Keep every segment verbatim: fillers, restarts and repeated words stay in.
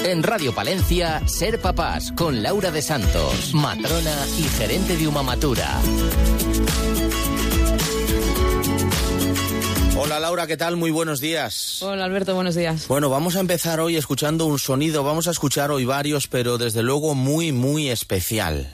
En Radio Palencia, Ser Papás, con Laura de Santos, matrona y gerente de Umamatura. Hola Laura, ¿qué tal? Muy buenos días. Hola Alberto, buenos días. Bueno, vamos a empezar hoy escuchando un sonido, vamos a escuchar hoy varios, pero desde luego muy, muy especial.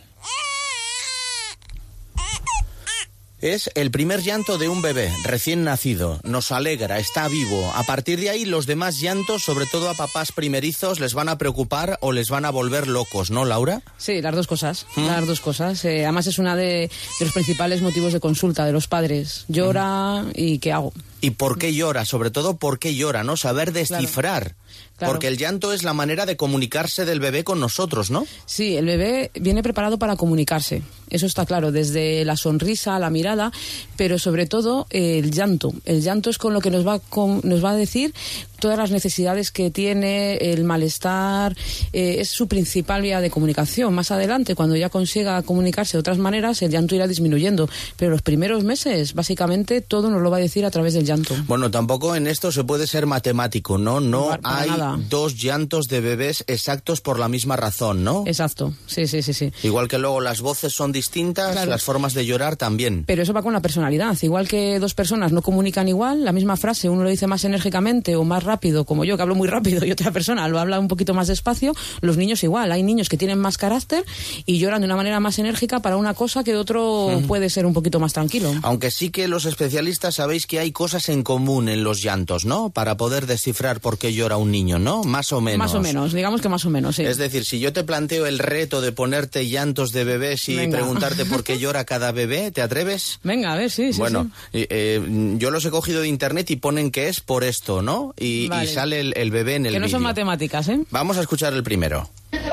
Es el primer llanto de un bebé recién nacido. Nos alegra, está vivo. A partir de ahí, los demás llantos, sobre todo a papás primerizos, les van a preocupar o les van a volver locos, ¿no, Laura? Sí, las dos cosas. ¿Mm? Las dos cosas. Eh, además es uno de, de los principales motivos de consulta de los padres. Llora ¿Mm? y ¿qué hago? ¿Y por qué llora? Sobre todo, ¿por qué llora? ¿No? Saber descifrar. Claro. Claro. Porque el llanto es la manera de comunicarse del bebé con nosotros, ¿no? Sí, el bebé viene preparado para comunicarse. Eso está claro, desde la sonrisa, la mirada, pero sobre todo eh, el llanto. El llanto es con lo que nos va, con, nos va a decir todas las necesidades que tiene, el malestar, eh, es su principal vía de comunicación. Más adelante, cuando ya consiga comunicarse de otras maneras, el llanto irá disminuyendo. Pero los primeros meses, básicamente, todo nos lo va a decir a través del llanto. Bueno, tampoco en esto se puede ser matemático, ¿no? No para hay nada. Dos llantos de bebés exactos por la misma razón, ¿no? Exacto, sí, sí, sí, sí. Igual que luego las voces son distintas, claro. Las formas de llorar también. Pero eso va con la personalidad. Igual que dos personas no comunican igual, la misma frase, uno lo dice más enérgicamente o más rápido, como yo, que hablo muy rápido, y otra persona lo habla un poquito más despacio. Los niños igual. Hay niños que tienen más carácter y lloran de una manera más enérgica para una cosa que otro uh-huh. puede ser un poquito más tranquilo. Aunque sí que los especialistas sabéis que hay cosas en común en los llantos, ¿no? Para poder descifrar por qué llora un niño, ¿no? Más o menos. Más o menos, digamos que más o menos, sí. Es decir, si yo te planteo el reto de ponerte llantos de bebés y Venga. preguntarte por qué llora cada bebé, ¿te atreves? Venga, a ver, sí, sí. Bueno, sí. Eh, yo los he cogido de internet y ponen que es por esto, ¿no? Y, vale. y sale el, el bebé en el Que no vídeo. Son matemáticas, ¿eh? Vamos a escuchar el primero.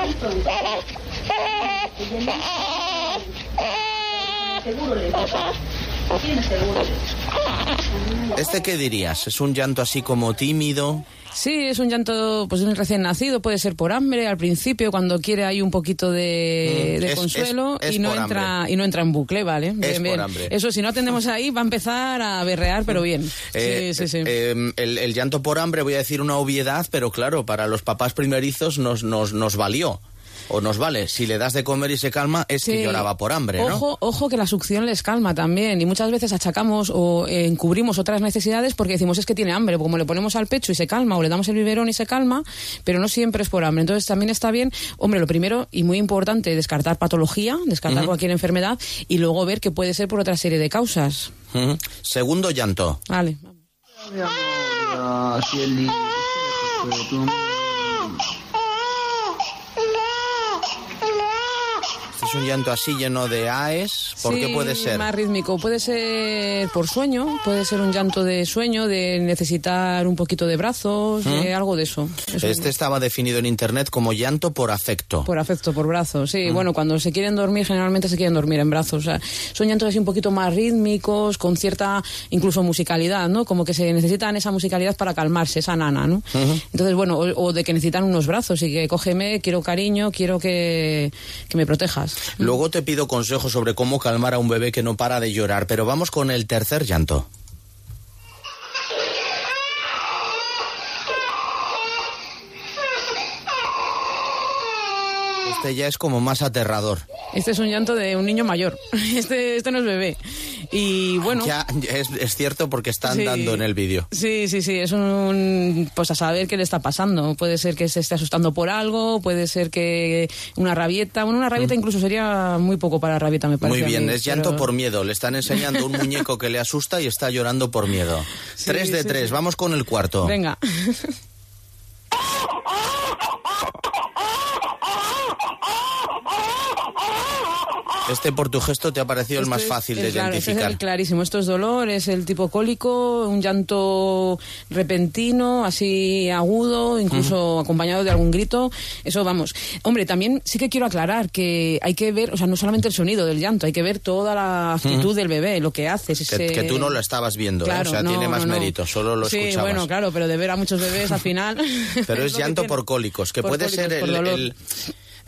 ¿Este qué dirías? ¿Es un llanto así como tímido? Sí, es un llanto pues de un recién nacido, puede ser por hambre al principio, cuando quiere hay un poquito de, mm, de es, consuelo es, es y no entra hambre. y no entra en bucle, ¿vale? Bien, es bien. Por hambre. Eso, si no atendemos ahí, va a empezar a berrear, pero bien. Eh, sí, sí, sí. Eh, el, el llanto por hambre, voy a decir una obviedad, pero claro, para los papás primerizos nos, nos, nos valió. O nos vale, si le das de comer y se calma, es sí. que lloraba por hambre, ¿no? Ojo, ojo que la succión les calma también. Y muchas veces achacamos o eh, encubrimos otras necesidades porque decimos es que tiene hambre. Como le ponemos al pecho y se calma, o le damos el biberón y se calma, pero no siempre es por hambre. Entonces también está bien, hombre, lo primero y muy importante, descartar patología, descartar uh-huh. cualquier enfermedad y luego ver que puede ser por otra serie de causas. Uh-huh. Segundo llanto. Vale. Es un llanto así lleno de aes. ¿Por sí, qué puede ser? Más rítmico. Puede ser por sueño, puede ser un llanto de sueño, de necesitar un poquito de brazos, ¿Mm? de algo de eso. eso. Este estaba definido en internet como llanto por afecto. Por afecto, por brazos, sí. ¿Mm? Bueno, cuando se quieren dormir, generalmente se quieren dormir en brazos. O sea, son llantos así un poquito más rítmicos, con cierta incluso musicalidad, ¿no? Como que se necesitan esa musicalidad para calmarse, esa nana, ¿no? Uh-huh. Entonces, bueno, o, o de que necesitan unos brazos y que cógeme, quiero cariño, quiero que, que me protejas. Luego te pido consejos sobre cómo calmar a un bebé que no para de llorar, pero vamos con el tercer llanto. Este ya es como más aterrador. Este es un llanto de un niño mayor. Este, este no es bebé. Y bueno... Ya es, es cierto porque está andando sí, en el vídeo. Sí, sí, sí. Es un... Pues a saber qué le está pasando. Puede ser que se esté asustando por algo, puede ser que una rabieta... Bueno, una rabieta mm. incluso sería muy poco para rabieta, me parece. Muy bien, mí, es llanto pero... por miedo. Le están enseñando un muñeco que le asusta y está llorando por miedo. Sí, tres de sí, tres. Sí. Vamos con el cuarto. Venga. Este por tu gesto te ha parecido este el más fácil es, de claro, identificar. Este es el clarísimo. Esto es dolor, es el tipo cólico, un llanto repentino, así agudo, incluso uh-huh. acompañado de algún grito. Eso, vamos. Hombre, también sí que quiero aclarar que hay que ver, o sea, no solamente el sonido del llanto, hay que ver toda la actitud uh-huh. del bebé, lo que hace. Que, ese... que tú no lo estabas viendo, claro, ¿eh? O sea, no, tiene más no, no. mérito, solo lo sí, escuchabas. Sí, bueno, claro, pero de ver a muchos bebés al final... Pero es llanto por cólicos, que por puede cólicos, ser el... el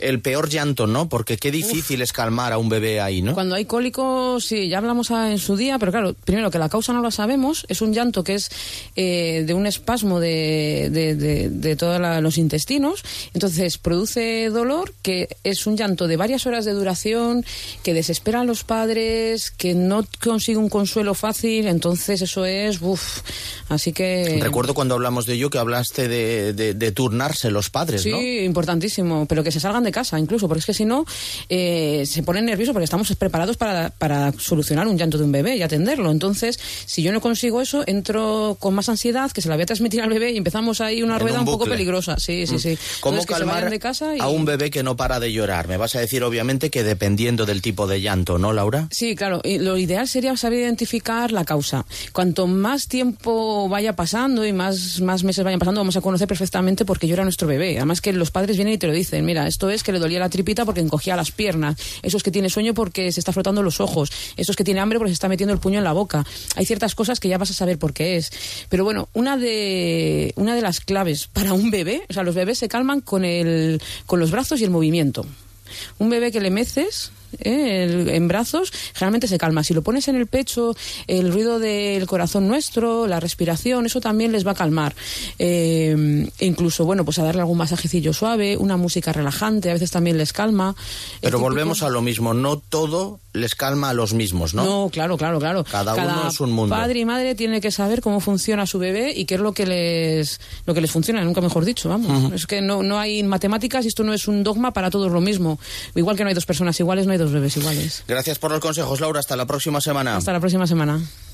el peor llanto, ¿no? Porque qué difícil Uf. es calmar a un bebé ahí, ¿no? Cuando hay cólicos, sí, ya hablamos a, en su día, pero claro, primero que la causa no la sabemos, es un llanto que es eh, de un espasmo de, de, de, de todos los intestinos, entonces produce dolor, que es un llanto de varias horas de duración, que desespera a los padres, que no consigue un consuelo fácil, entonces eso es, uff, así que... Recuerdo cuando hablamos de ello que hablaste de, de, de turnarse los padres, sí, ¿no? Sí, importantísimo, pero que se salgan de casa incluso, porque es que si no, eh, se ponen nerviosos porque estamos preparados para, para solucionar un llanto de un bebé y atenderlo. Entonces, si yo no consigo eso, entro con más ansiedad, que se la voy a transmitir al bebé y empezamos ahí una rueda un, un poco peligrosa. Sí, sí, sí. ¿Cómo Entonces, calmar de casa y... a un bebé que no para de llorar? Me vas a decir, obviamente, que dependiendo del tipo de llanto, ¿no, Laura? Sí, claro. Y lo ideal sería saber identificar la causa. Cuanto más tiempo vaya pasando y más, más meses vayan pasando, vamos a conocer perfectamente por qué llora nuestro bebé. Además que los padres vienen y te lo dicen. Mira, esto es que le dolía la tripita porque encogía las piernas. Eso es que tiene sueño porque se está frotando los ojos. Eso es que tiene hambre porque se está metiendo el puño en la boca. Hay ciertas cosas que ya vas a saber por qué es. Pero bueno, una de, una de las claves para un bebé, o sea, los bebés se calman con, el, con los brazos y el movimiento. Un bebé que le meces... ¿Eh? El, en brazos generalmente se calma. Si lo pones en el pecho, el ruido del corazón nuestro, la respiración, eso también les va a calmar. Eh, incluso, bueno, pues a darle algún masajecillo suave, una música relajante, a veces también les calma. Pero volvemos típico... a lo mismo, no todo les calma a los mismos, ¿no? No, claro, claro, claro. Cada, Cada uno es un mundo. Padre y madre tiene que saber cómo funciona su bebé y qué es lo que les lo que les funciona, nunca mejor dicho, vamos. Uh-huh. Es que no, no hay matemáticas y esto no es un dogma para todos lo mismo. Igual que no hay dos personas iguales, no hay dos bebés iguales. Gracias por los consejos, Laura. Hasta la próxima semana. Hasta la próxima semana.